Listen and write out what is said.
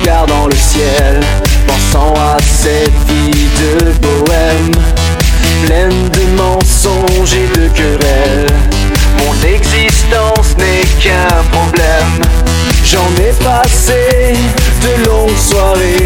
regardant le ciel, pensant à cette vie de bohème, pleine de mensonges et de querelles. Mon existence n'est qu'un problème. J'en ai passé de longues soirées